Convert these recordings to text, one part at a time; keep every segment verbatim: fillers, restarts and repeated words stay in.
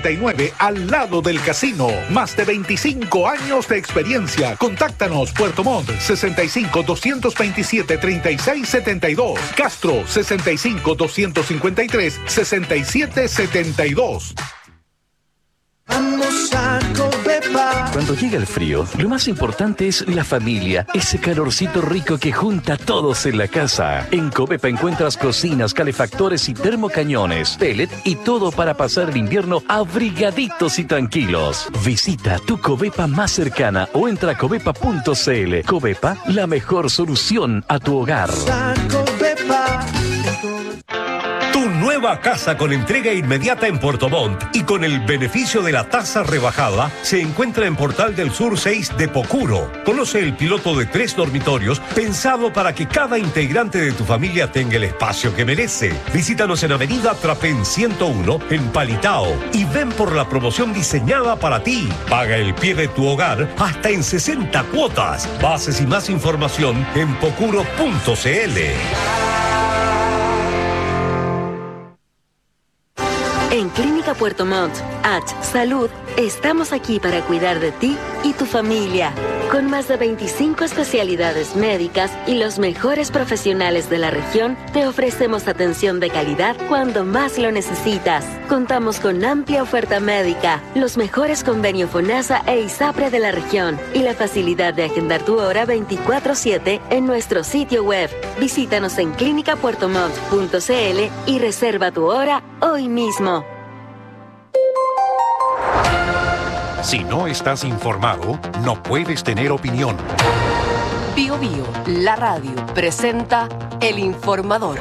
noventa y nueve, al lado del casino. Más de veinticinco años de experiencia. Contáctanos Puerto Montt sesenta y cinco, doscientos veintisiete, treinta y seis setenta y dos. Castro sesenta y cinco, doscientos cincuenta y tres, sesenta y siete setenta y dos. Vamos a Covepa. Cuando llega el frío, lo más importante es la familia, ese calorcito rico que junta a todos en la casa. En Covepa encuentras cocinas, calefactores y termocañones, pellet y todo para pasar el invierno abrigaditos y tranquilos. Visita tu Covepa más cercana o entra a covepa punto c l. Covepa, la mejor solución a tu hogar. Tu nueva casa con entrega inmediata en Puerto Montt y con el beneficio de la tasa rebajada se encuentra en Portal del Sur seis de Pocuro. Conoce el piloto de tres dormitorios pensado para que cada integrante de tu familia tenga el espacio que merece. Visítanos en Avenida Trapén ciento uno en Palitao y ven por la promoción diseñada para ti. Paga el pie de tu hogar hasta en sesenta cuotas. Bases y más información en pocuro punto c l. En Clínica Puerto Montt, H Salud, estamos aquí para cuidar de ti y tu familia. Con más de veinticinco especialidades médicas y los mejores profesionales de la región, te ofrecemos atención de calidad cuando más lo necesitas. Contamos con amplia oferta médica, los mejores convenios FONASA e ISAPRE de la región y la facilidad de agendar tu hora veinticuatro siete en nuestro sitio web. Visítanos en clínica puerto montt punto c l y reserva tu hora hoy mismo. Si no estás informado, no puedes tener opinión. Bio Bio, la radio, presenta El Informador.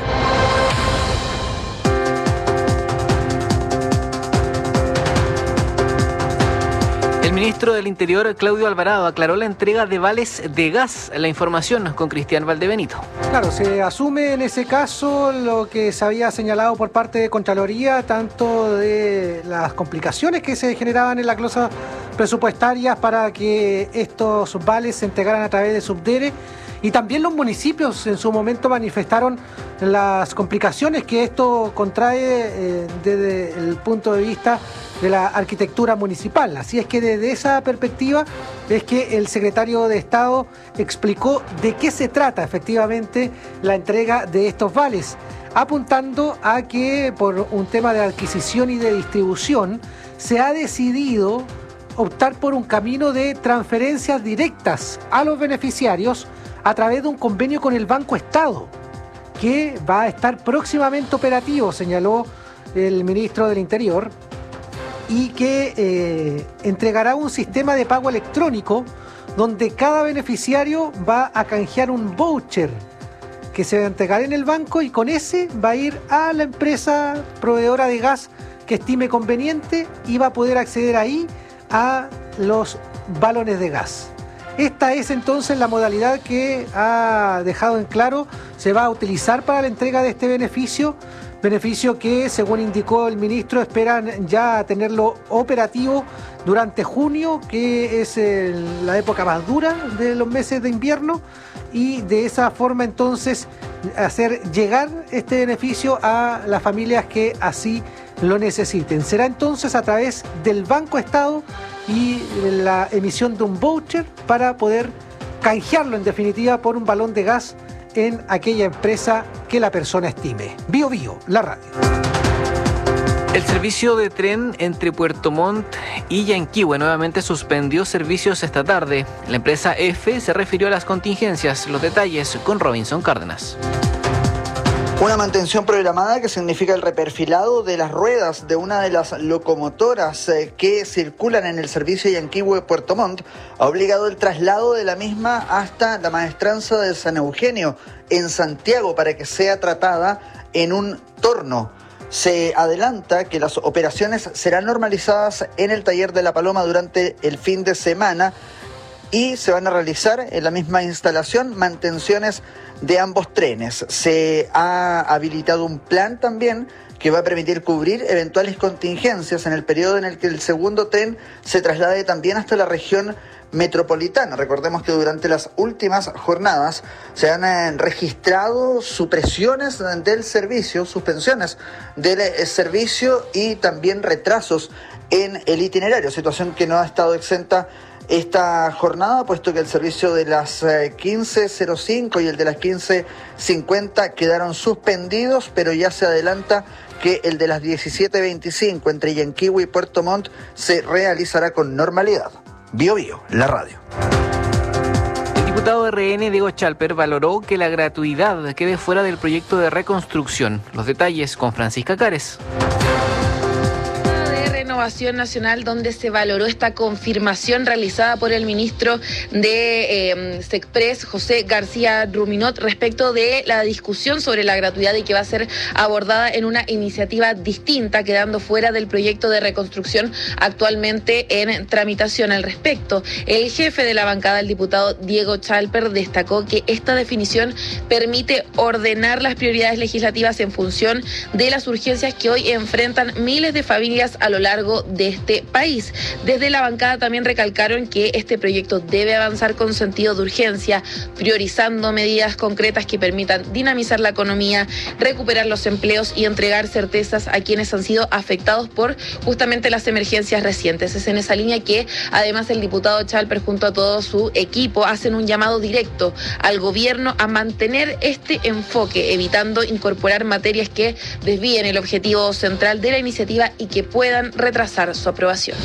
El ministro del Interior, Claudio Alvarado, aclaró la entrega de vales de gas. La información con Cristian Valdebenito. Claro, se asume en ese caso lo que se había señalado por parte de Contraloría, tanto de las complicaciones que se generaban en las glosas presupuestarias para que estos vales se entregaran a través de Subdere, y también los municipios en su momento manifestaron las complicaciones que esto contrae eh, desde el punto de vista de la arquitectura municipal. Así es que desde esa perspectiva es que el secretario de Estado explicó de qué se trata efectivamente la entrega de estos vales, apuntando a que por un tema de adquisición y de distribución se ha decidido optar por un camino de transferencias directas a los beneficiarios a través de un convenio con el Banco Estado, que va a estar próximamente operativo, señaló el ministro del Interior, y que eh, entregará un sistema de pago electrónico donde cada beneficiario va a canjear un voucher que se va a entregar en el banco, y con ese va a ir a la empresa proveedora de gas que estime conveniente y va a poder acceder ahí a los balones de gas. Esta es entonces la modalidad que ha dejado en claro se va a utilizar para la entrega de este beneficio, beneficio que, según indicó el ministro, esperan ya tenerlo operativo durante junio, que es el, la época más dura de los meses de invierno, y de esa forma entonces hacer llegar este beneficio a las familias que así lo necesiten. Será entonces a través del Banco Estado y la emisión de un voucher para poder canjearlo en definitiva por un balón de gas en aquella empresa que la persona estime. Bio Bio, la radio. El servicio de tren entre Puerto Montt y Yanquihue nuevamente suspendió servicios esta tarde. La empresa F se refirió a las contingencias. Los detalles con Robinson Cárdenas. Una mantención programada que significa el reperfilado de las ruedas de una de las locomotoras eh, que circulan en el servicio Yanquihue-Puerto Montt ha obligado el traslado de la misma hasta la maestranza de San Eugenio en Santiago para que sea tratada en un torno. Se adelanta que las operaciones serán normalizadas en el taller de La Paloma durante el fin de semana y se van a realizar en la misma instalación mantenciones de ambos trenes. Se ha habilitado un plan también que va a permitir cubrir eventuales contingencias en el periodo en el que el segundo tren se traslade también hasta la región metropolitana. Recordemos que durante las últimas jornadas se han eh, registrado supresiones del servicio, suspensiones del eh, servicio y también retrasos en el itinerario, situación que no ha estado exenta esta jornada, puesto que el servicio de las quince cero cinco y el de las quince cincuenta quedaron suspendidos, pero ya se adelanta que el de las diecisiete veinticinco entre Yanquihue y Puerto Montt se realizará con normalidad. Bio Bio, la radio. El diputado R N, Diego Chalper, valoró que la gratuidad quede fuera del proyecto de reconstrucción. Los detalles con Francisca Cares. Renovación Nacional, donde se valoró esta confirmación realizada por el ministro de eh, Sexpress, José García Ruminot, respecto de la discusión sobre la gratuidad y que va a ser abordada en una iniciativa distinta, quedando fuera del proyecto de reconstrucción actualmente en tramitación. Al respecto, el jefe de la bancada, el diputado Diego Chalper, destacó que esta definición permite ordenar las prioridades legislativas en función de las urgencias que hoy enfrentan miles de familias a lo largo de este país. Desde la bancada también recalcaron que este proyecto debe avanzar con sentido de urgencia, priorizando medidas concretas que permitan dinamizar la economía, recuperar los empleos y entregar certezas a quienes han sido afectados por justamente las emergencias recientes. Es en esa línea que además el diputado Chalper junto a todo su equipo hacen un llamado directo al gobierno a mantener este enfoque, evitando incorporar materias que desvíen el objetivo central de la iniciativa y que puedan retrasar su aprobación.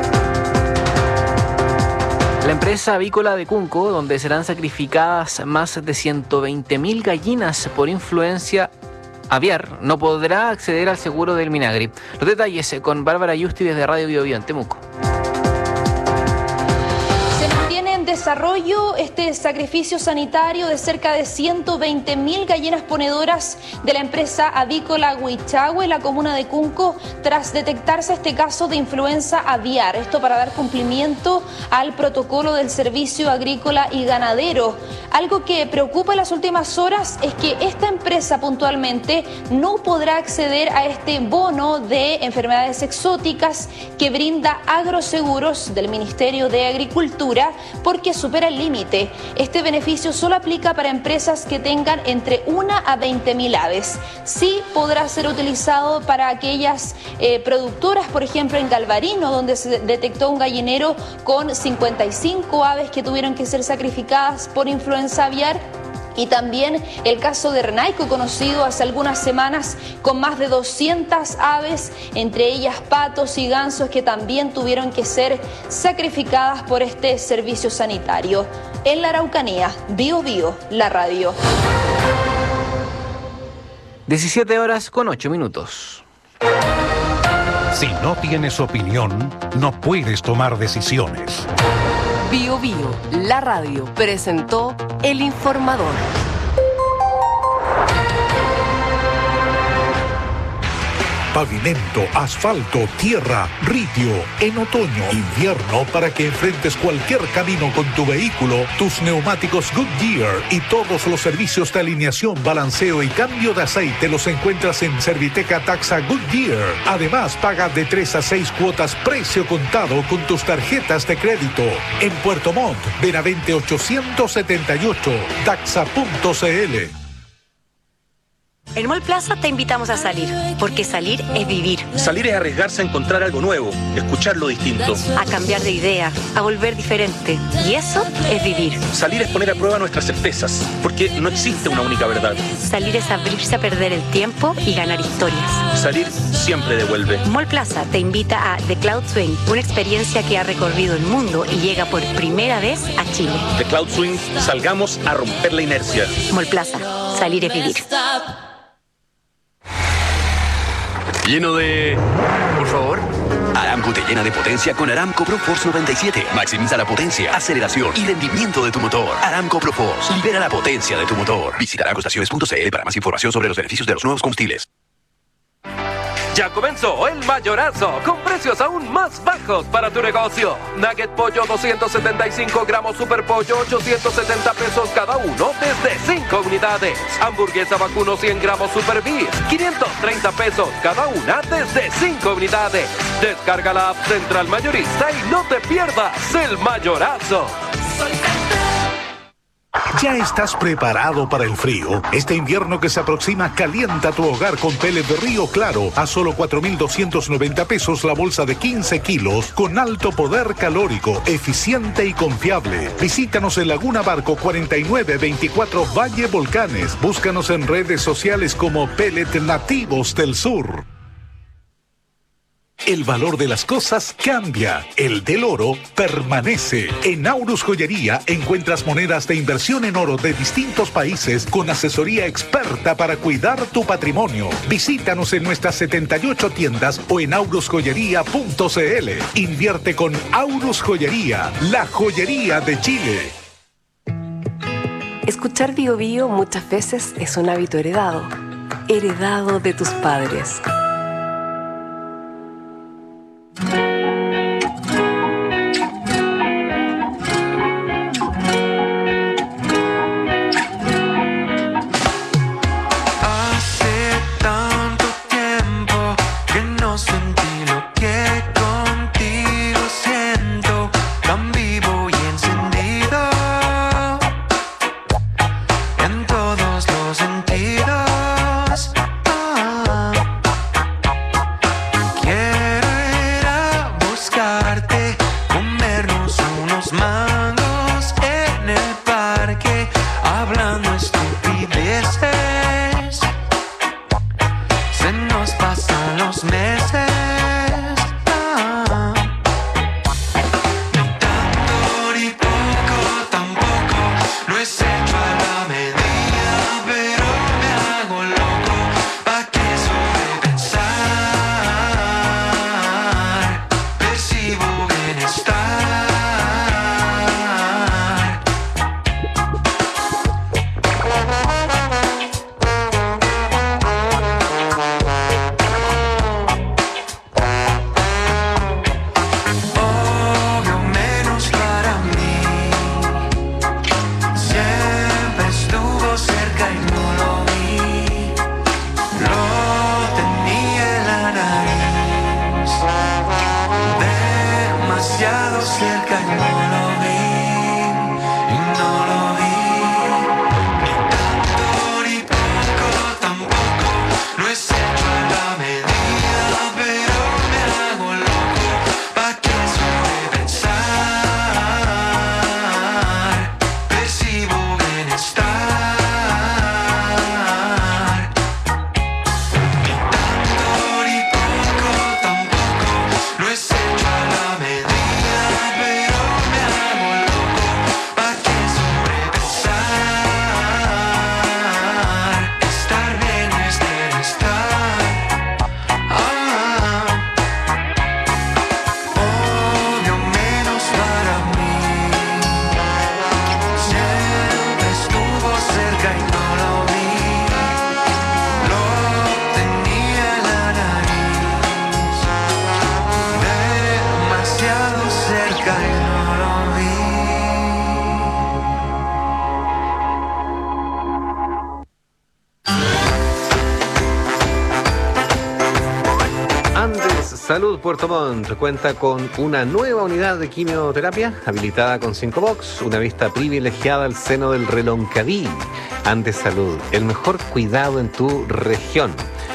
La empresa avícola de Cunco, donde serán sacrificadas más de ciento veinte mil gallinas por influencia aviar, no podrá acceder al seguro del Minagri. Los detalles con Bárbara Yusti desde Radio Bio Bio en Temuco. Desarrollo este sacrificio sanitario de cerca de ciento veinte mil gallinas ponedoras de la empresa avícola Huichahue en la comuna de Cunco tras detectarse este caso de influenza aviar. Esto para dar cumplimiento al protocolo del Servicio Agrícola y Ganadero. Algo que preocupa en las últimas horas es que esta empresa puntualmente no podrá acceder a este bono de enfermedades exóticas que brinda Agroseguros del Ministerio de Agricultura porque supera el límite. Este beneficio solo aplica para empresas que tengan entre una a veinte mil aves. Sí podrá ser utilizado para aquellas eh, productoras, por ejemplo en Galvarino, donde se detectó un gallinero con cincuenta y cinco aves que tuvieron que ser sacrificadas por influenza aviar. Y también el caso de Renaico, conocido hace algunas semanas, con más de doscientas aves, entre ellas patos y gansos, que también tuvieron que ser sacrificadas por este servicio sanitario. En la Araucanía, Bio Bio, la radio. diecisiete horas con ocho minutos. Si no tienes opinión, no puedes tomar decisiones. Bio Bio, la radio, presentó El Informador. Pavimento, asfalto, tierra, ridio. En otoño, invierno, para que enfrentes cualquier camino con tu vehículo, tus neumáticos Goodyear y todos los servicios de alineación, balanceo y cambio de aceite los encuentras en Serviteca Taxa Goodyear. Además, paga de tres a seis cuotas precio contado con tus tarjetas de crédito. En Puerto Montt, Benavente ochocientos setenta y ocho, taxa punto c l. En Mall Plaza te invitamos a salir, porque salir es vivir. Salir es arriesgarse a encontrar algo nuevo, escuchar lo distinto. A cambiar de idea, a volver diferente. Y eso es vivir. Salir es poner a prueba nuestras certezas, porque no existe una única verdad. Salir es abrirse a perder el tiempo y ganar historias. Salir siempre devuelve. Mall Plaza te invita a The Cloud Swing, una experiencia que ha recorrido el mundo y llega por primera vez a Chile. The Cloud Swing, salgamos a romper la inercia. Mall Plaza, salir es vivir. Lleno de... Por favor. Aramco te llena de potencia con Aramco ProForce noventa y siete. Maximiza la potencia, aceleración y rendimiento de tu motor. Aramco ProForce. Libera la potencia de tu motor. Visita aramco estaciones punto c l para más información sobre los beneficios de los nuevos combustibles. Ya comenzó el mayorazo, con precios aún más bajos para tu negocio. Nugget pollo doscientos setenta y cinco gramos, super pollo ochocientos setenta pesos cada uno desde cinco unidades. Hamburguesa vacuno cien gramos super beef, quinientos treinta pesos cada una desde cinco unidades. Descarga la app Central Mayorista y no te pierdas el mayorazo. ¿Ya estás preparado para el frío? Este invierno que se aproxima, calienta tu hogar con pellet de Río Claro a solo cuatro mil doscientos noventa pesos la bolsa de quince kilos con alto poder calórico, eficiente y confiable. Visítanos en Laguna Barco cuarenta y nueve veinticuatro Valle Volcanes. Búscanos en redes sociales como Pellet Nativos del Sur. El valor de las cosas cambia, el del oro permanece. En Aurus Joyería encuentras monedas de inversión en oro de distintos países con asesoría experta para cuidar tu patrimonio. Visítanos en nuestras setenta y ocho tiendas o en aurus joyería punto c l. Invierte con Aurus Joyería, la joyería de Chile. Escuchar Bio Bio muchas veces es un hábito heredado, heredado de tus padres. Salud Puerto Montt cuenta con una nueva unidad de quimioterapia habilitada con cinco box, una vista privilegiada al seno del Reloncaví. Andes Salud, el mejor cuidado en tu región.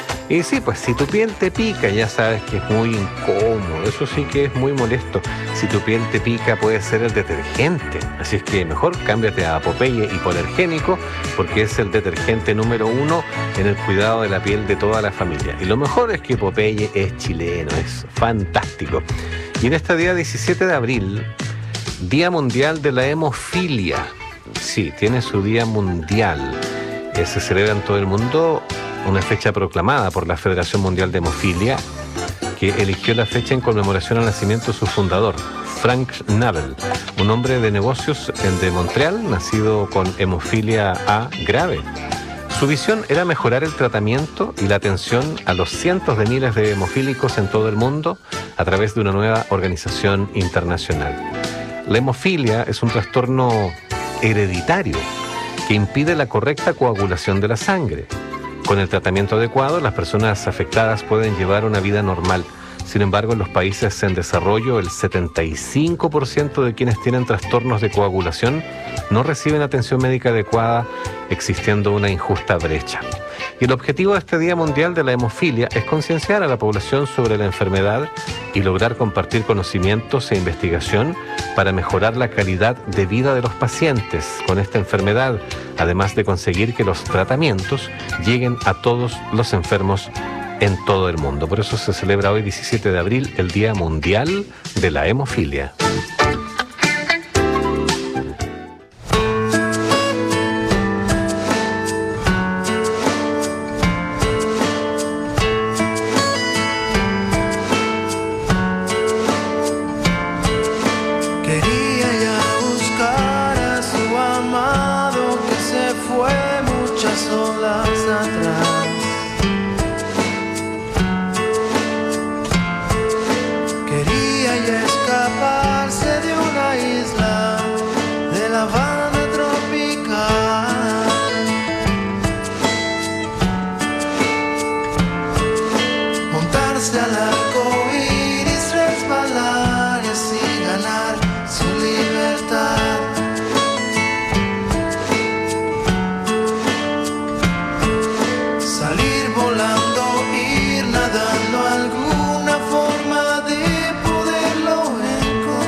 Y sí, pues si tu piel te pica, ya sabes que es muy incómodo, eso sí que es muy molesto. Si tu piel te pica puede ser el detergente, así es que mejor cámbiate a Popeye Hipoalergénico porque es el detergente número uno en el cuidado de la piel de toda la familia. Y lo mejor es que Popeye es chileno, es fantástico. Y en este día diecisiete de abril, Día Mundial de la Hemofilia. Sí, tiene su día mundial. Eh, se celebra en todo el mundo, una fecha proclamada por la Federación Mundial de Hemofilia, que eligió la fecha en conmemoración al nacimiento de su fundador, Frank Schnabel, un hombre de negocios de Montreal, nacido con hemofilia A grave. Su visión era mejorar el tratamiento y la atención a los cientos de miles de hemofílicos en todo el mundo a través de una nueva organización internacional. La hemofilia es un trastorno hereditario que impide la correcta coagulación de la sangre. Con el tratamiento adecuado, las personas afectadas pueden llevar una vida normal, Sin embargo, en los países en desarrollo, el setenta y cinco por ciento de quienes tienen trastornos de coagulación no reciben atención médica adecuada, existiendo una injusta brecha. Y el objetivo de este Día Mundial de la Hemofilia es concienciar a la población sobre la enfermedad y lograr compartir conocimientos e investigación para mejorar la calidad de vida de los pacientes con esta enfermedad, además de conseguir que los tratamientos lleguen a todos los enfermos en todo el mundo. Por eso se celebra hoy, diecisiete de abril, el Día Mundial de la Hemofilia. Ir nadando, alguna forma de poderlo encontrar.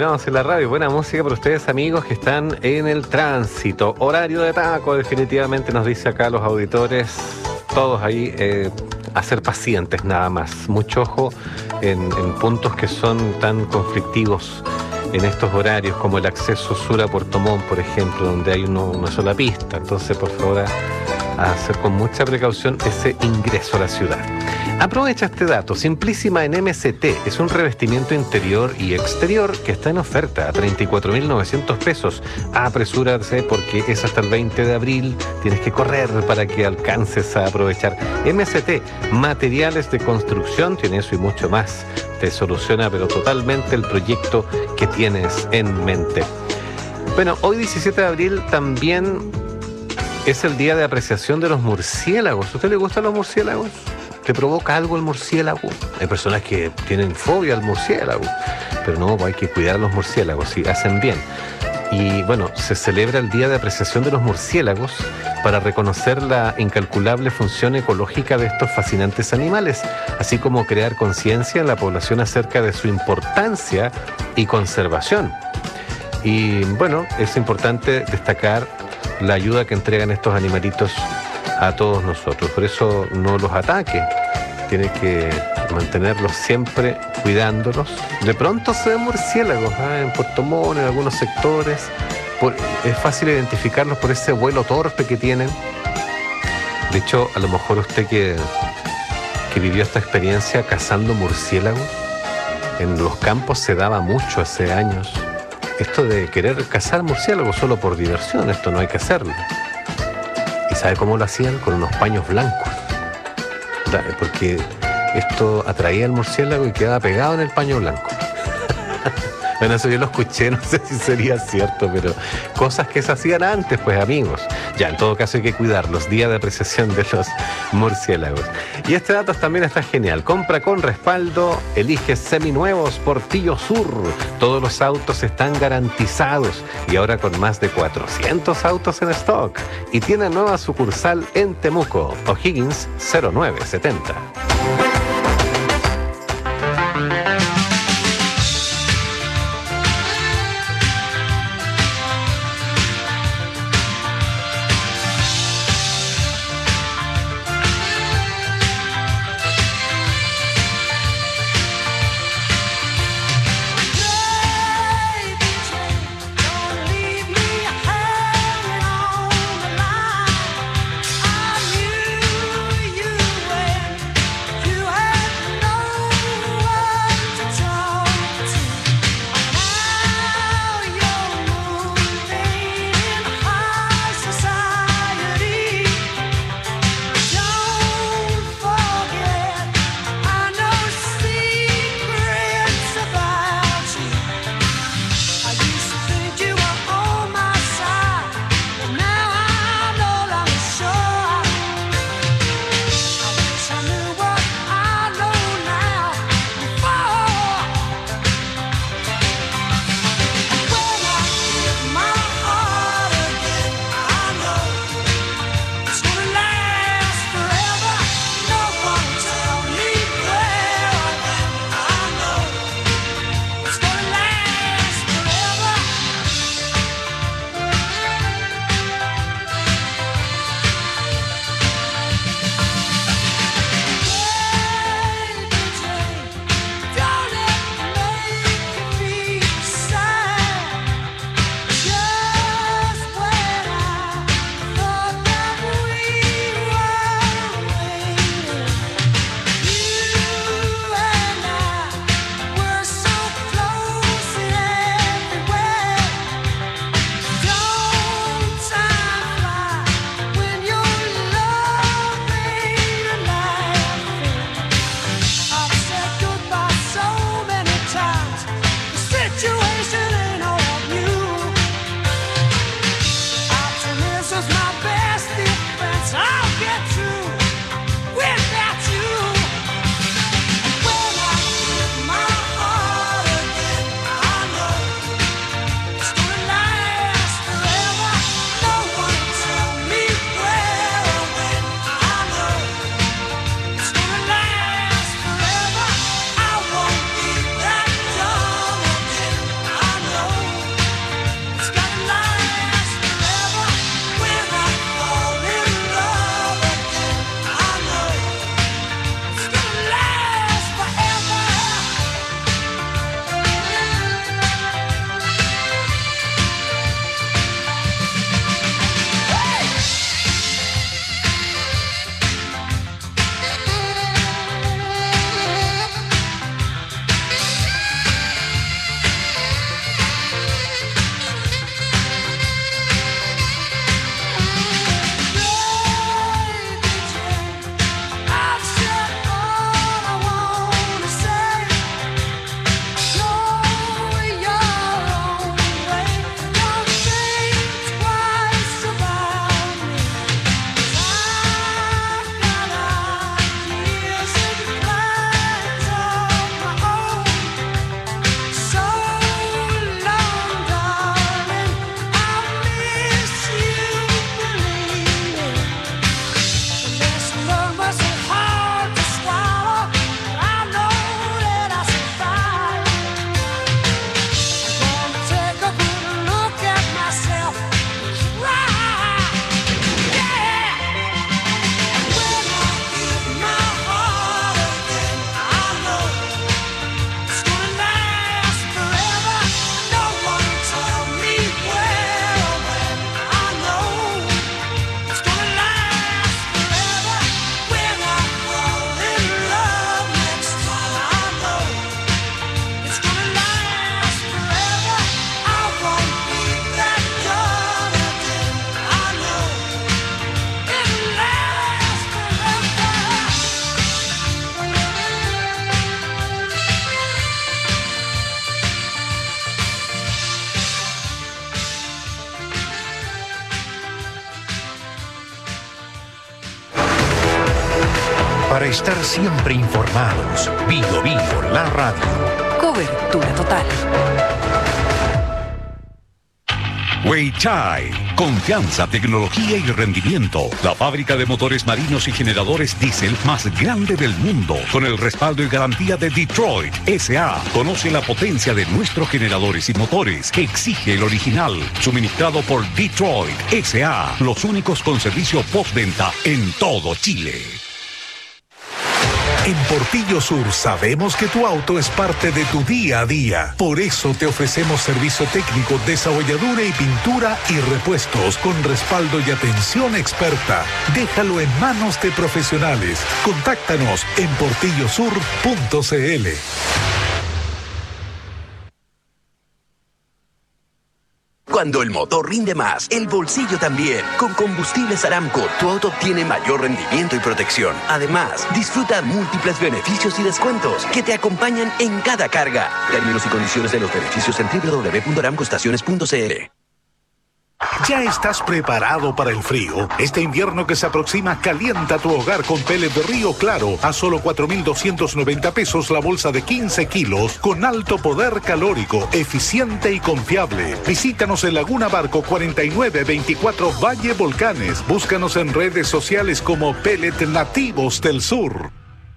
continuamos en la radio. Buena música para ustedes, amigos, que están en el tránsito. Horario de taco, definitivamente nos dice acá los auditores, todos ahí, eh, a ser pacientes nada más. Mucho ojo en, en puntos que son tan conflictivos en estos horarios, como el acceso sur a Puerto Montt, por ejemplo, donde hay uno, una sola pista. Entonces, por favor, a, a hacer con mucha precaución ese ingreso a la ciudad. Aprovecha este dato. Simplísima en M C T es un revestimiento interior y exterior que está en oferta a treinta y cuatro mil novecientos pesos. Apresúrate porque es hasta el veinte de abril. Tienes que correr para que alcances a aprovechar. M C T, materiales de construcción, tiene eso y mucho más. Te soluciona pero totalmente el proyecto que tienes en mente. Bueno, hoy diecisiete de abril también es el día de apreciación de los murciélagos. ¿A usted le gustan los murciélagos? ¿Te provoca algo el murciélago? Hay personas que tienen fobia al murciélago, pero no, hay que cuidar a los murciélagos, sí, hacen bien. Y bueno, se celebra el Día de Apreciación de los Murciélagos para reconocer la incalculable función ecológica de estos fascinantes animales, así como crear conciencia en la población acerca de su importancia y conservación. Y bueno, es importante destacar la ayuda que entregan estos animalitos a todos nosotros. Por eso no los ataque. Tiene que mantenerlos siempre cuidándolos. De pronto se ven murciélagos, ¿eh? En Puerto Montt, en algunos sectores. Por, es fácil identificarlos por ese vuelo torpe que tienen. De hecho, a lo mejor usted que, que vivió esta experiencia cazando murciélagos, en los campos se daba mucho hace años. Esto de querer cazar murciélagos solo por diversión, esto no hay que hacerlo. ¿Y sabe cómo lo hacían? Con unos paños blancos. Porque esto atraía al murciélago y quedaba pegado en el paño blanco. Bueno, eso yo lo escuché, no sé si sería cierto, pero cosas que se hacían antes, pues, amigos. Ya, en todo caso hay que cuidarlos. Día de apreciación de los murciélagos. Y este dato también está genial. Compra con respaldo, elige seminuevos Portillo Sur. Todos los autos están garantizados y ahora con más de cuatrocientos autos en stock. Y tiene nueva sucursal en Temuco, O'Higgins cero nueve setenta. Para estar siempre informados, Bio Bio, la radio. Cobertura total. Weichai, confianza, tecnología y rendimiento. La fábrica de motores marinos y generadores diésel más grande del mundo, con el respaldo y garantía de Detroit S A. Conoce la potencia de nuestros generadores y motores que exige el original, suministrado por Detroit S A. Los únicos con servicio postventa en todo Chile. En Portillo Sur sabemos que tu auto es parte de tu día a día. Por eso te ofrecemos servicio técnico, desabolladura y pintura y repuestos con respaldo y atención experta. Déjalo en manos de profesionales. Contáctanos en portillo sur punto c l. Cuando el motor rinde más, el bolsillo también. Con Combustibles Aramco, tu auto obtiene mayor rendimiento y protección. Además, disfruta múltiples beneficios y descuentos que te acompañan en cada carga. Términos y condiciones de los beneficios en doble u doble u doble u punto aramco estaciones punto c l. ¿Ya estás preparado para el frío? Este invierno que se aproxima, calienta tu hogar con pellet de Río Claro a solo cuatro mil doscientos noventa pesos la bolsa de quince kilos con alto poder calórico, eficiente y confiable. Visítanos en Laguna Barco cuarenta y nueve veinticuatro Valle Volcanes. Búscanos en redes sociales como Pellet Nativos del Sur.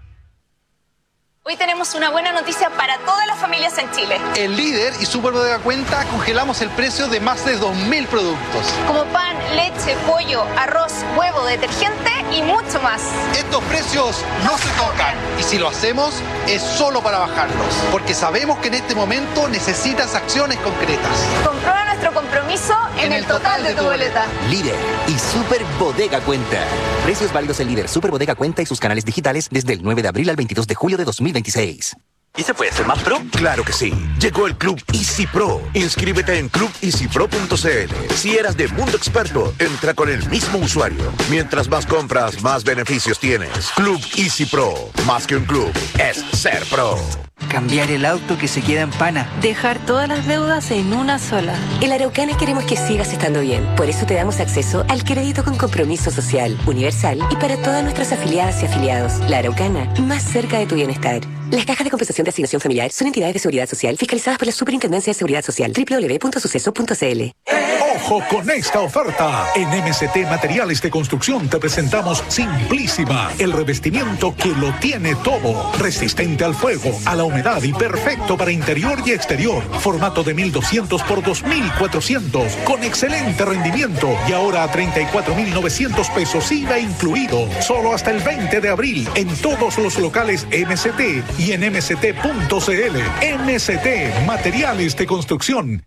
Hoy tenemos una buena noticia para todas las familias en Chile. En Líder y Super Bodega Cuenta congelamos el precio de más de dos mil productos. Como pan, leche, pollo, arroz, huevo, detergente y mucho más. Estos precios no se tocan. Y si lo hacemos, es solo para bajarlos. Porque sabemos que en este momento necesitas acciones concretas. Comprueba nuestro compromiso en, en el total, total de tu boleta. Líder y Super Bodega Cuenta. Precios válidos en Líder, Super Bodega Cuenta y sus canales digitales desde el nueve de abril al veintidós de julio de dos mil veintiséis. ¿Y se puede ser más pro? Claro que sí. Llegó el Club Easy Pro. Inscríbete en club easy pro punto c l. Si eras de Mundo Experto, entra con el mismo usuario. Mientras más compras, más beneficios tienes. Club Easy Pro. Más que un club, es ser pro. Cambiar el auto que se queda en pana. Dejar todas las deudas en una sola. En Araucana queremos que sigas estando bien. Por eso te damos acceso al crédito con compromiso social, universal y para todas nuestras afiliadas y afiliados. La Araucana, más cerca de tu bienestar. Las cajas de compensación de asignación familiar son entidades de seguridad social fiscalizadas por la Superintendencia de Seguridad Social. doble u doble u doble u punto suceso punto c l. ¡Ojo con esta oferta! En M C T Materiales de Construcción te presentamos Simplísima, el revestimiento que lo tiene todo. Resistente al fuego, a la humedad y perfecto para interior y exterior. Formato de mil doscientos por dos mil cuatrocientos, con excelente rendimiento. Y ahora a treinta y cuatro mil novecientos pesos I V A incluido. Solo hasta el veinte de abril en todos los locales M C T y en m c t punto c l. M C T Materiales de Construcción.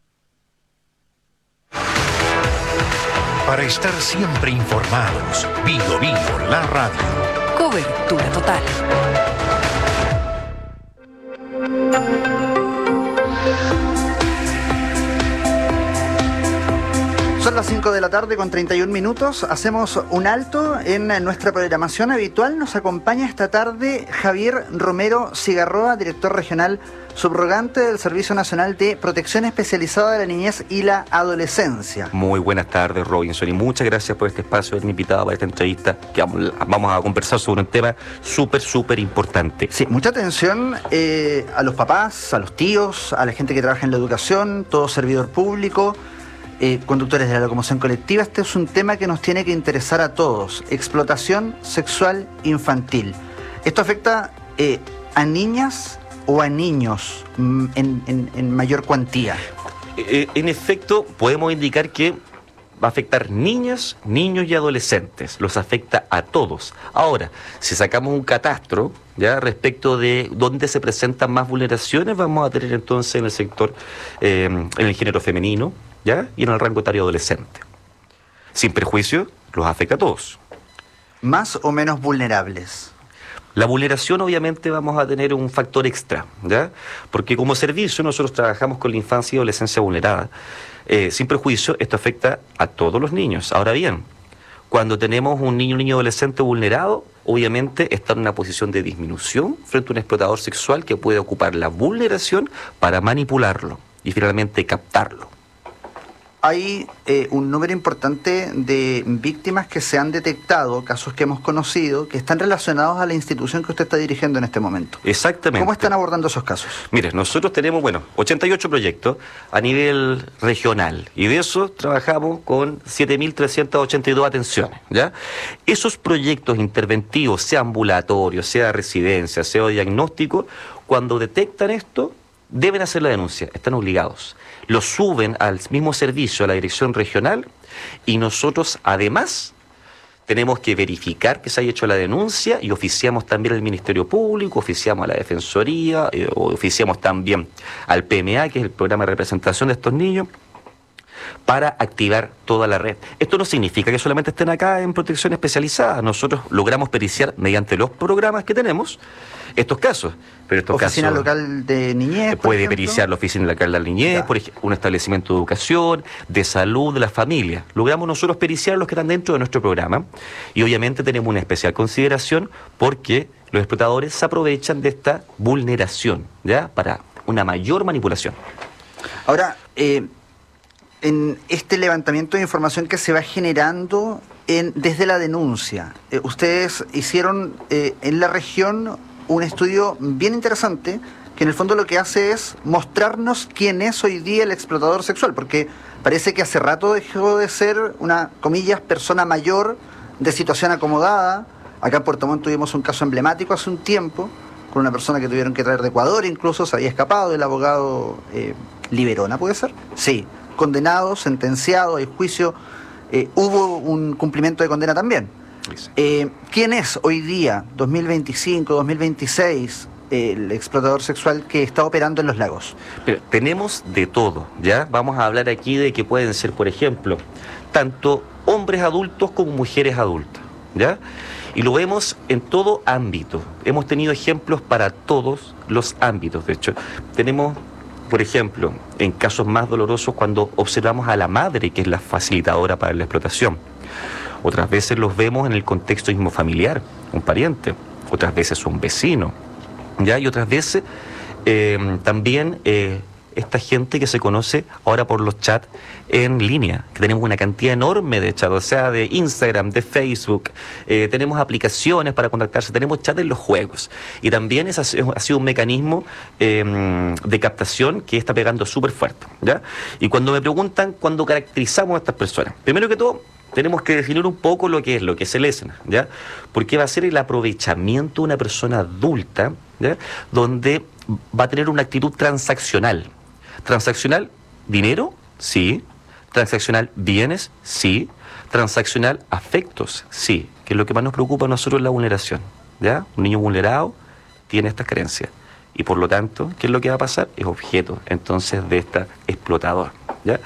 Para estar siempre informados, Bio Bio, la radio. Cobertura total. Son las cinco de la tarde con treinta y un minutos. Hacemos un alto en nuestra programación habitual. Nos acompaña esta tarde Javier Romero Cigarroa, director regional subrogante del Servicio Nacional de Protección Especializada de la Niñez y la Adolescencia. Muy buenas tardes, Robinson, y muchas gracias por este espacio, haberme invitado para esta entrevista, que vamos, vamos a conversar sobre un tema súper, súper importante. Sí, mucha atención eh, a los papás, a los tíos, a la gente que trabaja en la educación, todo servidor público, eh, conductores de la locomoción colectiva. Este es un tema que nos tiene que interesar a todos. Explotación sexual infantil. Esto afecta eh, a niñas o a niños en, en, en mayor cuantía. Eh, en efecto, podemos indicar que va a afectar niñas, niños y adolescentes. Los afecta a todos. Ahora, si sacamos un catastro, ya respecto de dónde se presentan más vulneraciones, vamos a tener entonces en el sector, eh, en el género femenino, ya, y en el rango etario adolescente. Sin perjuicio, los afecta a todos. ¿Más o menos vulnerables? La vulneración, obviamente, vamos a tener un factor extra, ¿ya? Porque como servicio nosotros trabajamos con la infancia y adolescencia vulnerada. Eh, sin perjuicio, esto afecta a todos los niños. Ahora bien, cuando tenemos un niño o niño adolescente vulnerado, obviamente está en una posición de disminución frente a un explotador sexual que puede ocupar la vulneración para manipularlo y finalmente captarlo. hay eh, un número importante de víctimas que se han detectado, casos que hemos conocido, que están relacionados a la institución que usted está dirigiendo en este momento. Exactamente. ¿Cómo están abordando esos casos? Mire, nosotros tenemos, bueno, ochenta y ocho proyectos a nivel regional y de eso trabajamos con siete mil trescientas ochenta y dos atenciones, ¿ya? Esos proyectos interventivos, sea ambulatorio, sea residencia, sea diagnóstico, cuando detectan esto, deben hacer la denuncia, están obligados. Lo suben al mismo servicio, a la dirección regional, y nosotros además tenemos que verificar que se haya hecho la denuncia y oficiamos también al Ministerio Público, oficiamos a la Defensoría, eh, oficiamos también al P M A, que es el programa de representación de estos niños, para activar toda la red. Esto no significa que solamente estén acá en protección especializada. Nosotros logramos periciar mediante los programas que tenemos estos casos. Pero estos Oficina casos, local de niñez, puede periciar la oficina local de la niñez, ya. Por ejemplo, un establecimiento de educación, de salud, de la familia. Logramos nosotros periciar a los que están dentro de nuestro programa y obviamente tenemos una especial consideración porque los explotadores se aprovechan de esta vulneración, ¿ya? Para una mayor manipulación. Ahora, eh, en este levantamiento de información que se va generando en, desde la denuncia, eh, ustedes hicieron eh, en la región un estudio bien interesante que en el fondo lo que hace es mostrarnos quién es hoy día el explotador sexual, porque parece que hace rato dejó de ser una, comillas, persona mayor de situación acomodada. Acá en Puerto Montt tuvimos un caso emblemático hace un tiempo con una persona que tuvieron que traer de Ecuador, incluso se había escapado, el abogado eh, Liberona, ¿puede ser? Sí, condenado, sentenciado, hay juicio, eh, hubo un cumplimiento de condena también. Eh, ¿Quién es hoy día, dos mil veinticinco, dos mil veintiséis, el explotador sexual que está operando en los lagos? Pero tenemos de todo, ¿ya? Vamos a hablar aquí de que pueden ser, por ejemplo, tanto hombres adultos como mujeres adultas, ¿ya? Y lo vemos en todo ámbito. Hemos tenido ejemplos para todos los ámbitos, de hecho. Tenemos, por ejemplo, en casos más dolorosos cuando observamos a la madre, que es la facilitadora para la explotación. Otras veces los vemos en el contexto mismo familiar, un pariente, otras veces un vecino, ¿ya? Y otras veces eh, también eh, esta gente que se conoce ahora por los chats en línea, que tenemos una cantidad enorme de chats, o sea, de Instagram, de Facebook, eh, tenemos aplicaciones para contactarse, tenemos chat en los juegos. Y también es, ha sido un mecanismo eh, de captación que está pegando súper fuerte, ¿ya? Y cuando me preguntan, ¿cuándo caracterizamos a estas personas? Primero que todo, tenemos que definir un poco lo que es, lo que es el ESNA, ¿ya? Porque va a ser el aprovechamiento de una persona adulta, ¿ya? Donde va a tener una actitud transaccional. Transaccional, dinero, sí. Transaccional, bienes, sí. Transaccional, afectos, sí. Que es lo que más nos preocupa a nosotros, la vulneración, ¿ya? Un niño vulnerado tiene estas carencias. Y por lo tanto, ¿qué es lo que va a pasar? Es objeto, entonces, de esta explotador, ¿ya?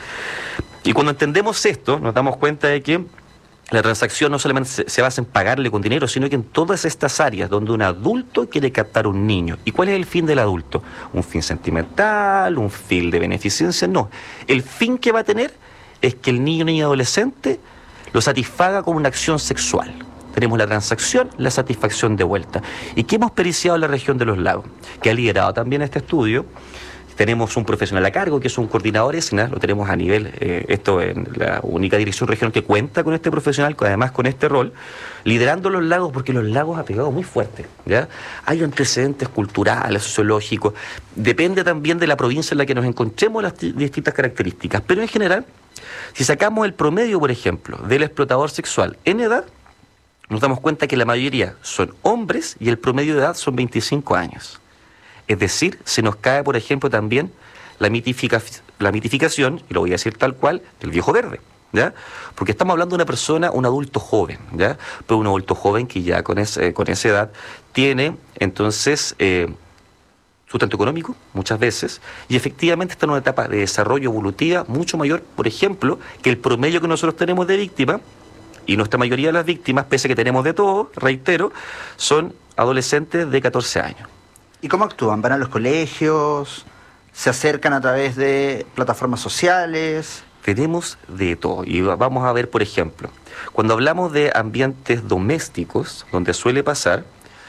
Y cuando entendemos esto, nos damos cuenta de que la transacción no solamente se, se basa en pagarle con dinero, sino que en todas estas áreas donde un adulto quiere captar a un niño. ¿Y cuál es el fin del adulto? ¿Un fin sentimental? ¿Un fin de beneficencia? No. El fin que va a tener es que el niño, niña, adolescente lo satisfaga con una acción sexual. Tenemos la transacción, la satisfacción de vuelta. ¿Y qué hemos periciado en la región de los lagos? Que ha liderado también este estudio. Tenemos un profesional a cargo, que es un coordinador ESNA, lo tenemos a nivel, eh, esto en la única dirección regional que cuenta con este profesional, además con este rol, liderando los lagos, porque los lagos ha pegado muy fuerte, ¿ya? Hay antecedentes culturales, sociológicos, depende también de la provincia en la que nos encontremos las distintas características, pero en general, si sacamos el promedio, por ejemplo, del explotador sexual en edad, nos damos cuenta que la mayoría son hombres y el promedio de edad son veinticinco años. Es decir, se nos cae, por ejemplo, también la, mitifica, la mitificación, y lo voy a decir tal cual, del viejo verde, ¿ya? Porque estamos hablando de una persona, un adulto joven, ¿ya? Pero un adulto joven que ya con, ese, con esa edad tiene, entonces, eh, sustento económico, muchas veces, y efectivamente está en una etapa de desarrollo evolutiva mucho mayor, por ejemplo, que el promedio que nosotros tenemos de víctimas, y nuestra mayoría de las víctimas, pese a que tenemos de todo, reitero, son adolescentes de catorce años. ¿Y cómo actúan? ¿Van a los colegios? ¿Se acercan a través de plataformas sociales? Tenemos de todo. Y vamos a ver, por ejemplo, cuando hablamos de ambientes domésticos, donde suele pasar,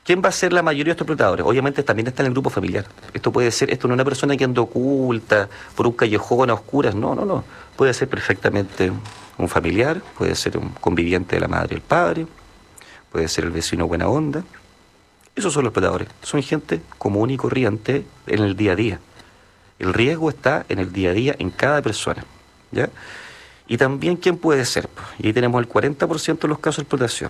¿Quién va a ser la mayoría de estos explotadores? Obviamente también está en el grupo familiar. Esto puede ser, esto no es una persona que anda oculta por un callejón a oscuras, no, no, no. Puede ser perfectamente un familiar, puede ser un conviviente de la madre y el padre, puede ser el vecino buena onda. Esos son los explotadores. Son gente común y corriente en el día a día. El riesgo está en el día a día en cada persona, ¿ya? Y también, ¿quién puede ser? Y ahí tenemos el cuarenta por ciento de los casos de explotación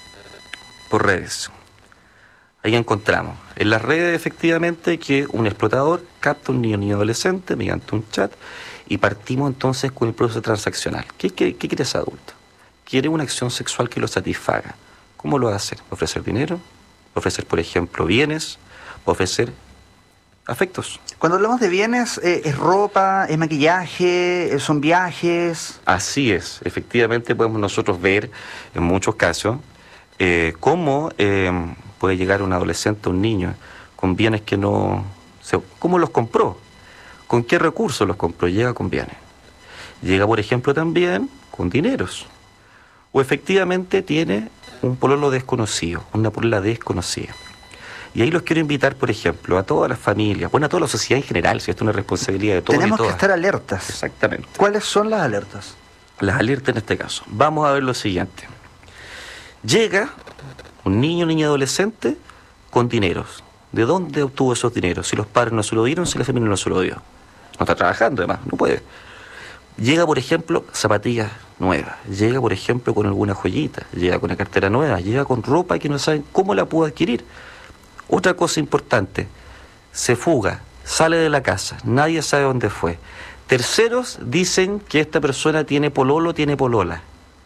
por redes. Ahí encontramos en las redes efectivamente que un explotador capta a un niño o adolescente mediante un chat y partimos entonces con el proceso transaccional. ¿Qué, qué, qué quiere ese adulto? Quiere una acción sexual que lo satisfaga. ¿Cómo lo va a hacer? ¿Ofrecer dinero? ¿Ofrecer, por ejemplo, bienes? ¿Ofrecer afectos? Cuando hablamos de bienes, eh, ¿es ropa, es maquillaje, eh, son viajes? Así es. Efectivamente podemos nosotros ver en muchos casos eh, cómo... Eh, puede llegar un adolescente, un niño, con bienes que no... Se, ¿cómo los compró? ¿Con qué recursos los compró? Llega con bienes. Llega, por ejemplo, también con dineros. O efectivamente tiene un pololo desconocido, una polola desconocida. Y ahí los quiero invitar, por ejemplo, a todas las familias, bueno, a toda la sociedad en general, si esto es una responsabilidad de todos y todas. Tenemos que estar alertas. Exactamente. ¿Cuáles son las alertas? Las alertas en este caso. Vamos a ver lo siguiente. Llega un niño o niña adolescente con dineros. ¿De dónde obtuvo esos dineros? Si los padres no se lo dieron, si la familia no se lo dio. No está trabajando, además, no puede. Llega, por ejemplo, zapatillas nuevas. Llega, por ejemplo, con alguna joyita. Llega con una cartera nueva. Llega con ropa que no saben cómo la pudo adquirir. Otra cosa importante. Se fuga, sale de la casa. Nadie sabe dónde fue. Terceros dicen que esta persona tiene pololo, tiene polola.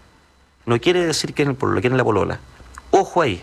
No quiere decir que es el pololo, que es la polola. Ojo ahí,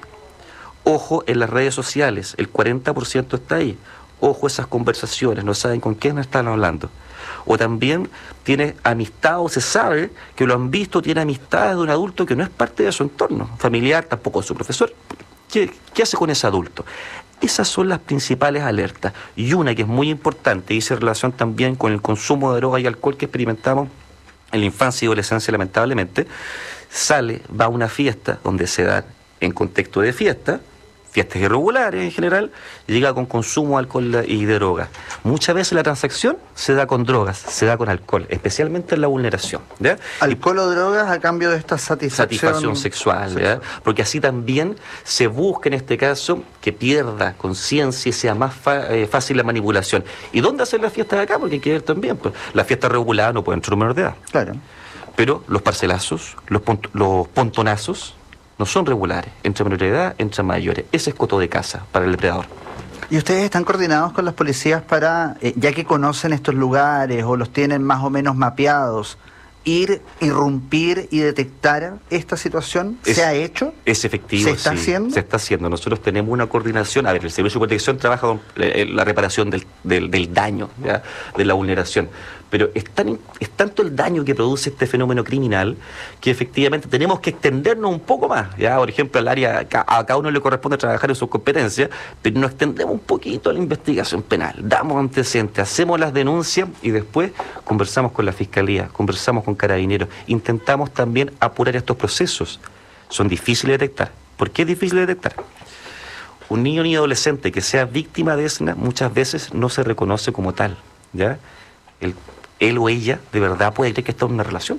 ojo en las redes sociales, el cuarenta por ciento está ahí. Ojo esas conversaciones, no saben con quién están hablando. O también tiene amistad o se sabe que lo han visto, tiene amistades de un adulto que no es parte de su entorno familiar, tampoco de su profesor. ¿Qué, qué hace con ese adulto? Esas son las principales alertas. Y una que es muy importante, y dice relación también con el consumo de droga y alcohol que experimentamos en la infancia y adolescencia lamentablemente, sale, va a una fiesta donde se dan en contexto de fiesta, fiestas irregulares en general, llega con consumo de alcohol y de drogas. Muchas veces la transacción se da con drogas, se da con alcohol, especialmente en la vulneración. ¿Ya? Alcohol o drogas a cambio de esta satisfacción, satisfacción sexual, ¿ya? Porque así también se busca en este caso que pierda conciencia y sea más fa- eh, fácil la manipulación. ¿Y dónde hacer las fiestas de acá? Porque hay que ver también, pues, las fiestas reguladas no pueden entrar un menor de edad. Claro. Pero los parcelazos, los, pont- los pontonazos, no son regulares, entre menores de edad, entre mayores. Ese es coto de casa para el depredador. ¿Y ustedes están coordinados con las policías para, eh, ya que conocen estos lugares o los tienen más o menos mapeados, ir, irrumpir y detectar esta situación? Es, ¿Se ha hecho? Es efectivo, ¿Se está sí, haciendo? Se está haciendo. Nosotros tenemos una coordinación. A ver, el Servicio de Protección trabaja con la, la reparación del, del, del daño, ¿ya? De la vulneración. Pero es, tan, es tanto el daño que produce este fenómeno criminal que efectivamente tenemos que extendernos un poco más. ¿Ya? Por ejemplo, al área, a cada uno le corresponde trabajar en sus competencias, pero nos extendemos un poquito a la investigación penal. Damos antecedentes, hacemos las denuncias y después conversamos con la Fiscalía, conversamos con Carabineros. Intentamos también apurar estos procesos. Son difíciles de detectar. ¿Por qué es difícil de detectar? Un niño ni adolescente que sea víctima de ESNA muchas veces no se reconoce como tal. ¿Ya? El, él o ella de verdad puede creer que está en una relación.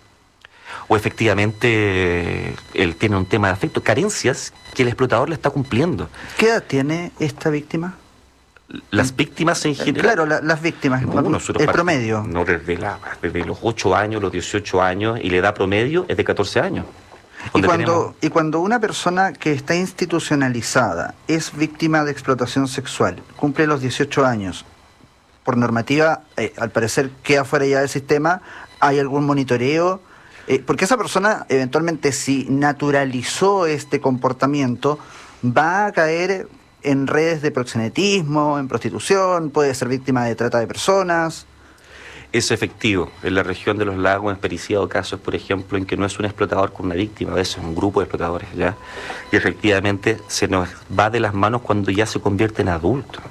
O efectivamente él tiene un tema de afecto, carencias que el explotador le está cumpliendo. ¿Qué edad tiene esta víctima? Las víctimas en general. Claro, la, las víctimas, no, el promedio. No, desde, la, desde los ocho años, los dieciocho años, y la edad promedio es de catorce años. Y cuando, tenemos... y cuando una persona que está institucionalizada es víctima de explotación sexual, cumple los dieciocho años, por normativa, eh, al parecer queda fuera ya del sistema, ¿hay algún monitoreo? Eh, porque esa persona, eventualmente, si naturalizó este comportamiento, va a caer en redes de proxenetismo, en prostitución, puede ser víctima de trata de personas. Es efectivo. En la región de los lagos hemos experienciado casos, por ejemplo, en que no es un explotador con una víctima, a veces un grupo de explotadores, ¿ya? Y efectivamente se nos va de las manos cuando ya se convierte en adulto.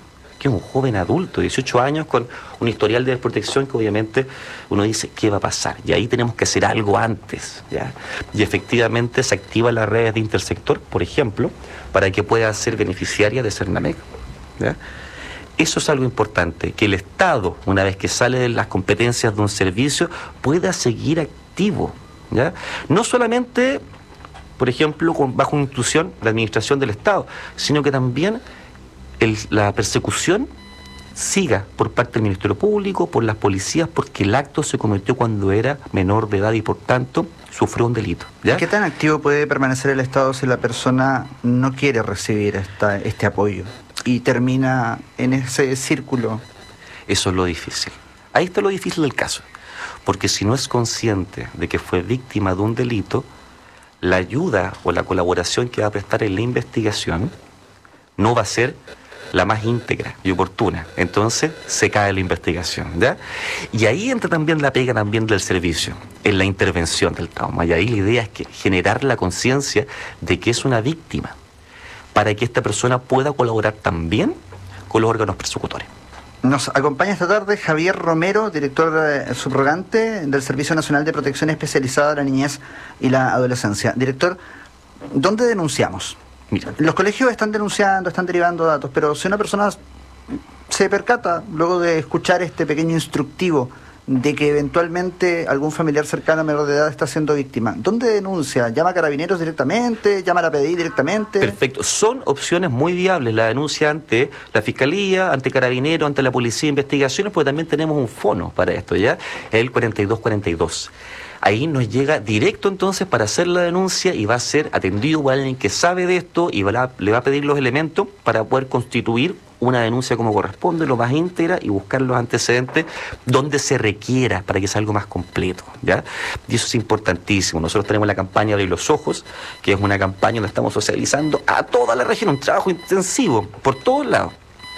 que es un joven adulto, dieciocho años, con un historial de desprotección que obviamente uno dice, ¿qué va a pasar? Y ahí tenemos que hacer algo antes, ¿ya? Y efectivamente se activan las redes de intersector, por ejemplo, para que pueda ser beneficiaria de Cernamec, ¿ya? Eso es algo importante, que el Estado, una vez que sale de las competencias de un servicio, pueda seguir activo, ¿ya? No solamente, por ejemplo, con, bajo una institución, la administración del Estado, sino que también el, la persecución siga por parte del Ministerio Público, por las policías, porque el acto se cometió cuando era menor de edad y por tanto sufrió un delito, ¿ya? ¿Qué tan activo puede permanecer el Estado si la persona no quiere recibir esta, este apoyo y termina en ese círculo? Eso es lo difícil. Ahí está lo difícil del caso. Porque si no es consciente de que fue víctima de un delito, la ayuda o la colaboración que va a prestar en la investigación no va a ser la más íntegra y oportuna. Entonces se cae la investigación, ¿ya? Y ahí entra también la pega también del servicio, en la intervención del trauma. Y ahí la idea es que generar la conciencia de que es una víctima, para que esta persona pueda colaborar también con los órganos persecutores. Nos acompaña esta tarde Javier Romero, director eh, subrogante del Servicio Nacional de Protección Especializada de la Niñez y la Adolescencia. Director, ¿dónde denunciamos? Mira. Los colegios están denunciando, están derivando datos, pero si una persona se percata, luego de escuchar este pequeño instructivo, de que eventualmente algún familiar cercano a menor de edad está siendo víctima, ¿dónde denuncia? ¿Llama a Carabineros directamente? ¿Llama a la P D I directamente? Perfecto. Son opciones muy viables. La denuncia ante la Fiscalía, ante Carabineros, ante la Policía de Investigaciones, porque también tenemos un fono para esto, ¿ya? El cuarenta y dos cuarenta y dos. Ahí nos llega directo entonces para hacer la denuncia y va a ser atendido por alguien que sabe de esto y va a, le va a pedir los elementos para poder constituir una denuncia como corresponde, lo más íntegra, y buscar los antecedentes donde se requiera para que sea algo más completo, ¿ya? Y eso es importantísimo. Nosotros tenemos la campaña de los ojos, que es una campaña donde estamos socializando a toda la región, un trabajo intensivo por todos lados.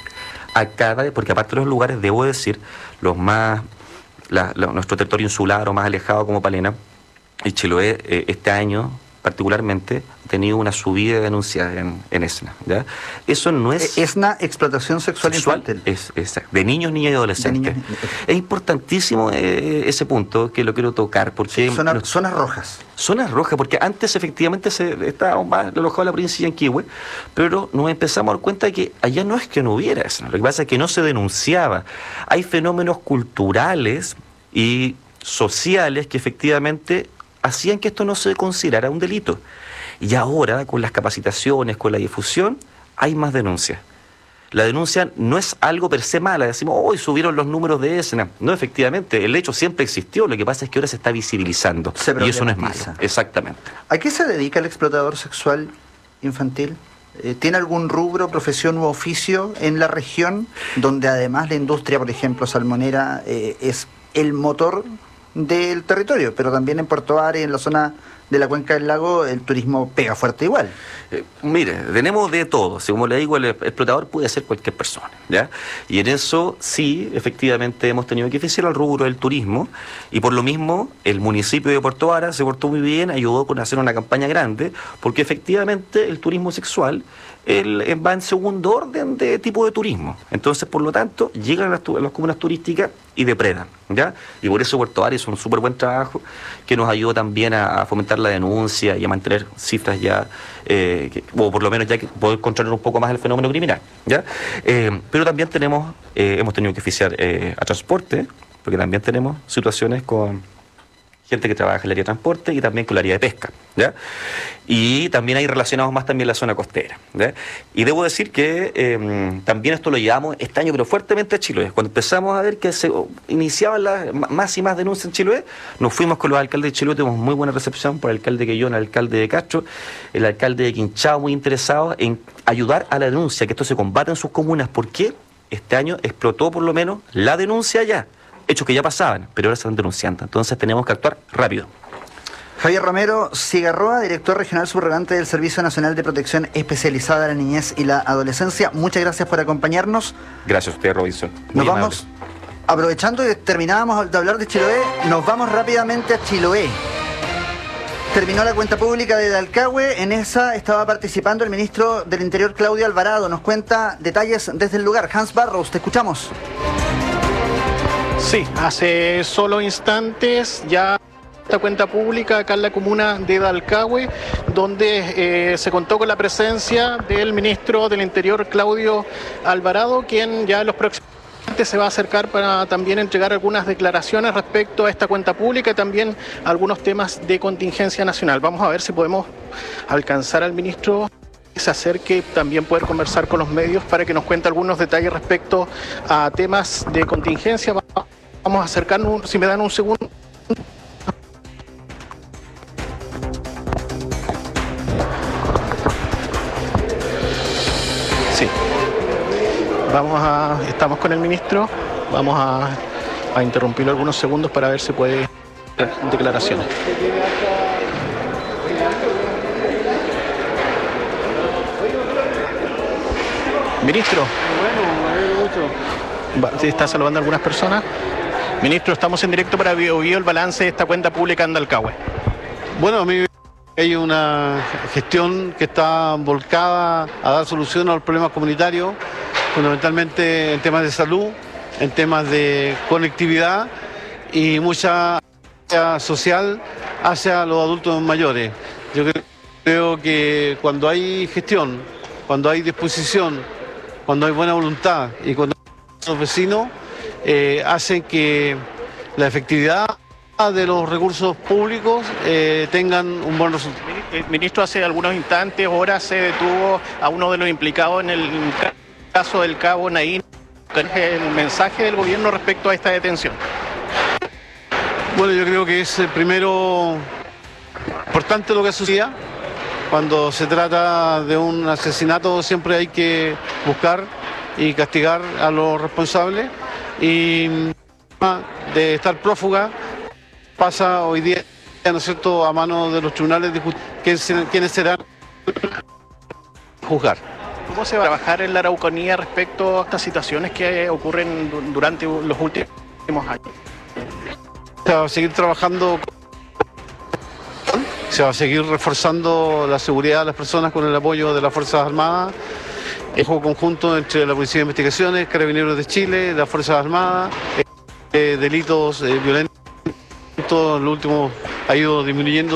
A cada, porque aparte de los lugares, debo decir, los más, la, la, nuestro territorio insular o más alejado como Palena y Chiloé, eh, este año particularmente ha tenido una subida de denuncias en, en ESNA, ¿ya? Eso no es... ESNA, explotación sexual, sexual infantil. Es, es, de niños, niñas y adolescentes. Niños, es importantísimo eh, ese punto que lo quiero tocar, porque... Sí, zona, los, zonas rojas. Zonas rojas, porque antes efectivamente se estaba más alojado la provincia de Yanquihue, pero nos empezamos a dar cuenta de que allá no es que no hubiera ESNA, lo que pasa es que no se denunciaba. Hay fenómenos culturales y sociales que efectivamente hacían que esto no se considerara un delito. Y ahora, con las capacitaciones, con la difusión, hay más denuncias. La denuncia no es algo per se mala, decimos, hoy oh, subieron los números de ESNA. No, efectivamente, el hecho siempre existió, lo que pasa es que ahora se está visibilizando. Se y eso no es malo. Exactamente. ¿A qué se dedica el explotador sexual infantil? ¿Tiene algún rubro, profesión u oficio en la región, donde además la industria, por ejemplo, salmonera, eh, es el motor del territorio, pero también en Puerto Varas y en la zona de la cuenca del lago el turismo pega fuerte igual? Eh, mire, tenemos de todo. Si como le digo, el explotador puede ser cualquier persona, ¿ya? Y en eso sí, efectivamente hemos tenido que oficiar al rubro del turismo, y por lo mismo el municipio de Puerto Varas se portó muy bien, ayudó con hacer una campaña grande, porque efectivamente el turismo sexual el, va en segundo orden de tipo de turismo. Entonces, por lo tanto, llegan a las, a las comunas turísticas y depredan, ¿ya? Y por eso Puerto Varas hizo un súper buen trabajo que nos ayudó también a, a fomentar la denuncia y a mantener cifras ya, eh, que, o por lo menos ya que poder controlar un poco más el fenómeno criminal, ¿ya? Eh, pero también tenemos, eh, hemos tenido que oficiar eh, a transporte, porque también tenemos situaciones con gente que trabaja en el área de transporte y también con el área de pesca, ¿ya? Y también hay relacionados más también la zona costera, ¿ya? Y debo decir que eh, también esto lo llevamos este año, pero fuertemente a Chiloé. Cuando empezamos a ver que se iniciaban las más y más denuncias en Chiloé, nos fuimos con los alcaldes de Chiloé, tuvimos muy buena recepción por el alcalde de Quellón, el alcalde de Castro, el alcalde de Quinchao, muy interesados en ayudar a la denuncia, que esto se combate en sus comunas, porque este año explotó por lo menos la denuncia ya. Hechos que ya pasaban, pero ahora se están denunciando. Entonces tenemos que actuar rápido. Javier Romero Cigarroa, director regional subrogante del Servicio Nacional de Protección Especializada de la Niñez y la Adolescencia. Muchas gracias por acompañarnos. Gracias a usted, Robinson. Nos vamos, aprovechando que terminábamos de hablar de Chiloé, nos vamos rápidamente a Chiloé. Terminó la cuenta pública de Dalcahue. En esa estaba participando el ministro del Interior, Claudio Alvarado. Nos cuenta detalles desde el lugar. Hans Barros, te escuchamos. Sí, hace solo instantes ya esta cuenta pública acá en la comuna de Dalcahue, donde eh, se contó con la presencia del ministro del Interior, Claudio Alvarado, quien ya en los próximos se va a acercar para también entregar algunas declaraciones respecto a esta cuenta pública y también algunos temas de contingencia nacional. Vamos a ver si podemos alcanzar al ministro que se acerque, también poder conversar con los medios para que nos cuente algunos detalles respecto a temas de contingencia. Vamos a acercarnos, si me dan un segundo. Sí. Vamos a, estamos con el ministro, vamos a, a interrumpirlo algunos segundos para ver si puede hacer declaraciones. Ministro. ¿Se está saludando a algunas personas? Ministro, estamos en directo para Bio Bio, el balance de esta cuenta pública en Dalcahue. Bueno, a mí hay una gestión que está volcada a dar solución a los problemas comunitarios, fundamentalmente en temas de salud, en temas de conectividad y mucha social hacia los adultos mayores. Yo creo que cuando hay gestión, cuando hay disposición, cuando hay buena voluntad y cuando los vecinos eh, hacen que la efectividad de los recursos públicos eh, tengan un buen resultado. El ministro, hace algunos instantes, horas, se detuvo a uno de los implicados en el caso del cabo Naín. ¿Cuál es el mensaje del gobierno respecto a esta detención? Bueno, yo creo que es primero importante lo que sucedía. Cuando se trata de un asesinato siempre hay que buscar y castigar a los responsables. Y de estar prófuga pasa hoy día, ¿no es cierto?, a manos de los tribunales de justicia, quienes serán juzgar. ¿Cómo se va a trabajar en la Araucanía respecto a estas situaciones que ocurren durante los últimos años? Se va a seguir trabajando, se va a seguir reforzando la seguridad de las personas con el apoyo de las Fuerzas Armadas, el juego conjunto entre la Policía de Investigaciones, Carabineros de Chile, las Fuerzas Armadas, eh, delitos eh, violentos, en lo último ha ido disminuyendo.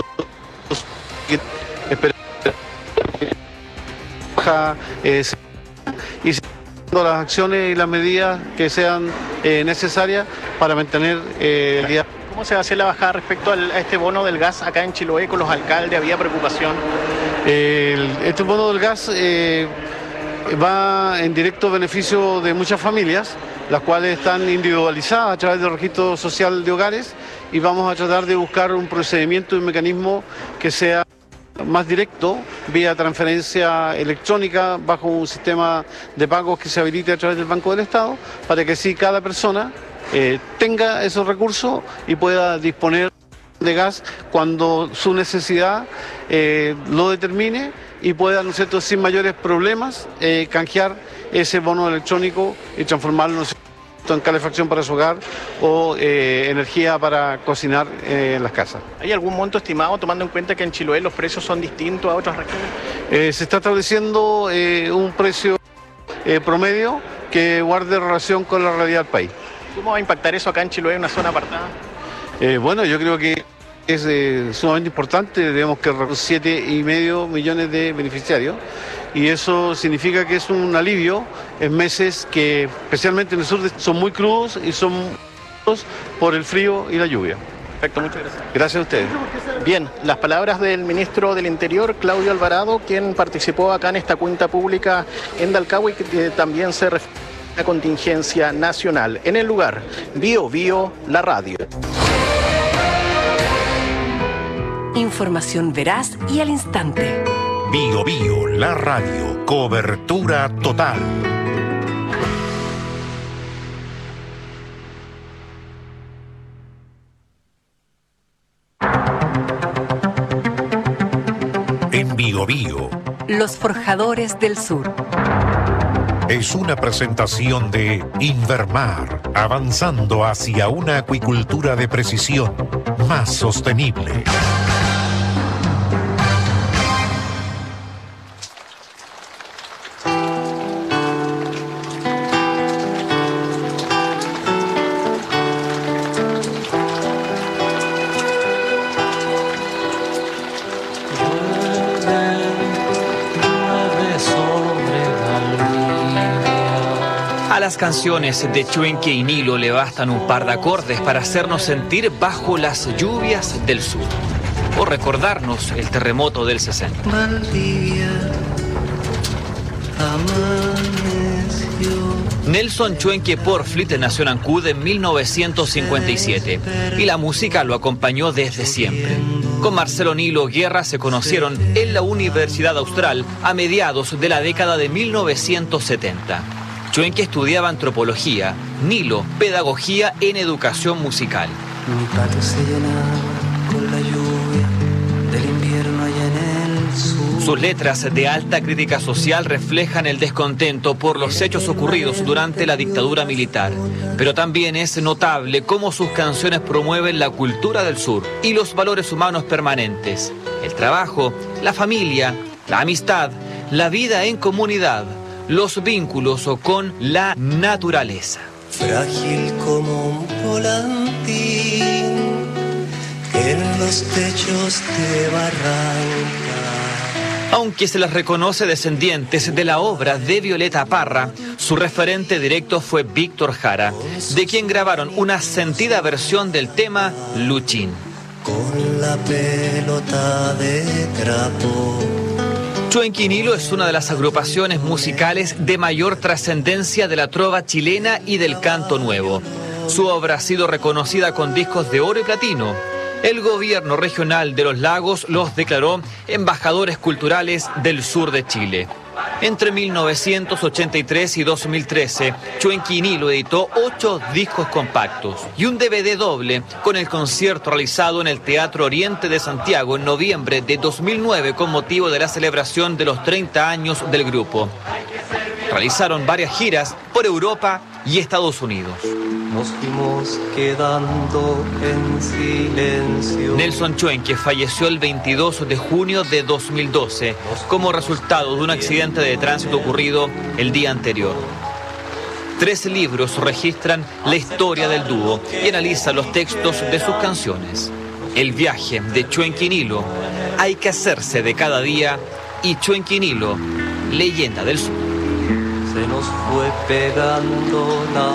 Eh, y las acciones y las medidas que sean eh, necesarias para mantener eh, el día. ¿Cómo se va a hacer la bajada respecto al, a este bono del gas acá en Chiloé con los alcaldes? ¿Había preocupación? Eh, el, este bono del gas eh, va en directo beneficio de muchas familias, las cuales están individualizadas a través del registro social de hogares, y vamos a tratar de buscar un procedimiento y un mecanismo que sea más directo, vía transferencia electrónica bajo un sistema de pagos que se habilite a través del Banco del Estado, para que así cada persona eh, tenga esos recursos y pueda disponer de gas cuando su necesidad eh, lo determine, y pueda, ¿no es cierto?, sin mayores problemas eh, canjear ese bono electrónico y transformarlo, ¿no es cierto?, en calefacción para su hogar o eh, energía para cocinar eh, en las casas. ¿Hay algún monto estimado, tomando en cuenta que en Chiloé los precios son distintos a otras regiones? Eh, se está estableciendo eh, un precio eh, promedio que guarde relación con la realidad del país. ¿Cómo va a impactar eso acá en Chiloé, en una zona apartada? Eh, bueno, yo creo que es eh, sumamente importante. Tenemos que siete y medio millones de beneficiarios, y eso significa que es un alivio en meses que, especialmente en el sur, son muy crudos y son crudos por el frío y la lluvia. Perfecto, muchas gracias. Gracias a ustedes. Bien, las palabras del ministro del Interior, Claudio Alvarado, quien participó acá en esta cuenta pública en Dalcahue, y que también se refiere a la contingencia nacional. En el lugar, Bio Bio, la radio. Información veraz y al instante. Bio Bio, la radio, cobertura total. En Bio Bio, Los Forjadores del Sur. Es una presentación de Invermar, avanzando hacia una acuicultura de precisión más sostenible. las canciones de Chuenque y Nilo le bastan un par de acordes para hacernos sentir bajo las lluvias del sur o recordarnos el terremoto del sesenta. Valdivia amaneció. Nelson Chuenque Porflit nació en Ancud en mil novecientos cincuenta y siete y la música lo acompañó desde siempre. Con Marcelo Nilo Guerra se conocieron en la Universidad Austral a mediados de la década de mil novecientos setenta. Chuenque estudiaba antropología, Nilo pedagogía en educación musical. Mi patio se llenaba con la lluvia del invierno allá en el sur. Sus letras de alta crítica social reflejan el descontento por los hechos ocurridos durante la dictadura militar. Pero también es notable cómo sus canciones promueven la cultura del sur y los valores humanos permanentes. El trabajo, la familia, la amistad, la vida en comunidad, los vínculos con la naturaleza. Frágil como un volantín en los techos de barranca. Aunque se les reconoce descendientes de la obra de Violeta Parra, su referente directo fue Víctor Jara, de quien grabaron una sentida versión del tema Luchín. Con la pelota de trapo. Chuenque y Nilo es una de las agrupaciones musicales de mayor trascendencia de la trova chilena y del canto nuevo. Su obra ha sido reconocida con discos de oro y platino. El gobierno regional de los lagos los declaró embajadores culturales del sur de Chile. Entre mil novecientos ochenta y tres y dos mil trece, Chuenque y Nilo editó ocho discos compactos y un D V D doble con el concierto realizado en el Teatro Oriente de Santiago en noviembre de dos mil nueve con motivo de la celebración de los treinta años del grupo. Realizaron varias giras por Europa y Estados Unidos. Nos fuimos quedando en silencio. Nelson Chuenque falleció el veintidós de junio de dos mil doce como resultado de un accidente de tránsito ocurrido el día anterior. Tres libros registran la historia del dúo y analizan los textos de sus canciones. El viaje de Chuenque y Nilo, Hay que hacerse de cada día y Chuenque y Nilo, Leyenda del Sur. Se nos fue pegando la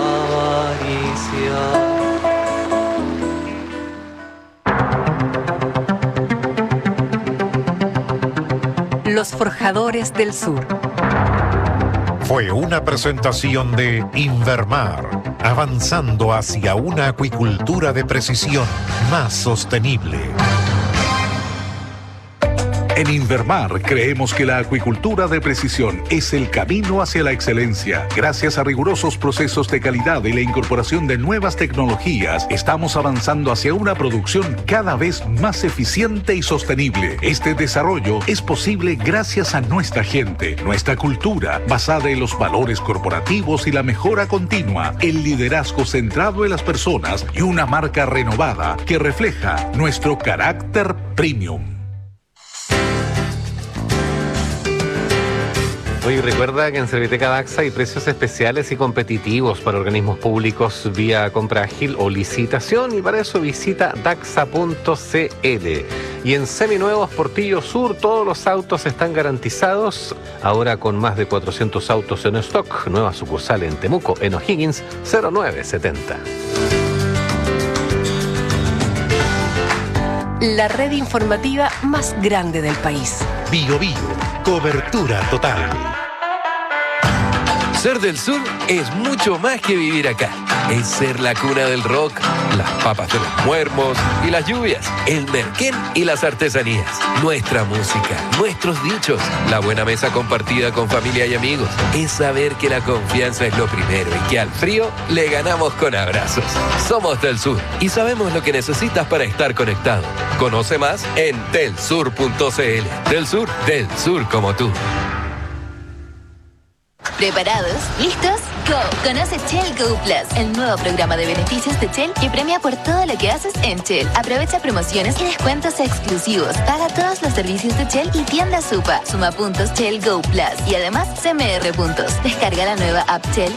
avaricia. Los Forjadores del Sur. Fue una presentación de Invermar, avanzando hacia una acuicultura de precisión más sostenible. En Invermar creemos que la acuicultura de precisión es el camino hacia la excelencia. Gracias a rigurosos procesos de calidad y la incorporación de nuevas tecnologías, estamos avanzando hacia una producción cada vez más eficiente y sostenible. Este desarrollo es posible gracias a nuestra gente, nuestra cultura, basada en los valores corporativos y la mejora continua, el liderazgo centrado en las personas y una marca renovada que refleja nuestro carácter premium. Hoy recuerda que en Serviteca Daxa hay precios especiales y competitivos para organismos públicos vía compra ágil o licitación, y para eso visita daxa punto c l. Y en Seminuevos Portillo Sur todos los autos están garantizados, ahora con más de cuatrocientos autos en stock. Nueva sucursal en Temuco, en O'Higgins, cero nueve setenta. La red informativa más grande del país. Bio Bio, cobertura total. Ser del sur es mucho más que vivir acá. Es ser la cuna del rock, las papas de los muermos y las lluvias, el merquén y las artesanías, nuestra música, nuestros dichos, la buena mesa compartida con familia y amigos. Es saber que la confianza es lo primero y que al frío le ganamos con abrazos. Somos del sur y sabemos lo que necesitas para estar conectado. Conoce más en telsur punto c l. Del sur, del sur como tú. ¿Preparados? ¿Listos? ¡Go! Conoce Shell Go Plus, el nuevo programa de beneficios de Shell que premia por todo lo que haces en Shell. Aprovecha promociones y descuentos exclusivos. Paga todos los servicios de Shell y tienda Supa. Suma puntos Shell Go Plus y además C M R puntos. Descarga la nueva app Shell